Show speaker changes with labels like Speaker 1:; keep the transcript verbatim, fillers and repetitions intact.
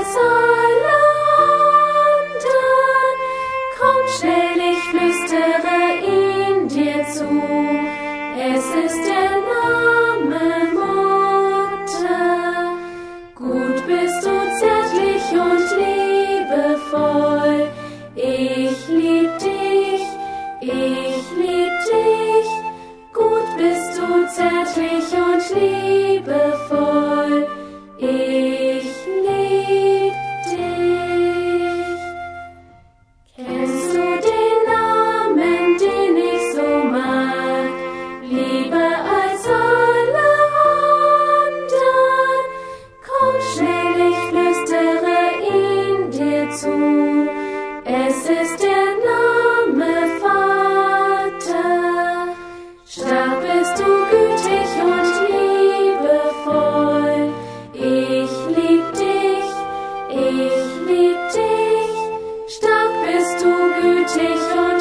Speaker 1: als alle anderen. Komm schnell, ich flüstere ihn dir zu. Es ist der Name Mutter. Gut bist du, zärtlich und liebevoll. Ich lieb dich, ich lieb dich. Gut bist du, zärtlich und liebevoll. Ich lieb dich. Kennst du den Namen, den ich so mag, lieber als alle anderen? Komm schnell, ich flüstere ihn dir zu. Es ist der Name Vater. Stark bist du, gütig und liebevoll. Ich lieb dich, ich lieb dich. Stark bist du, gütig und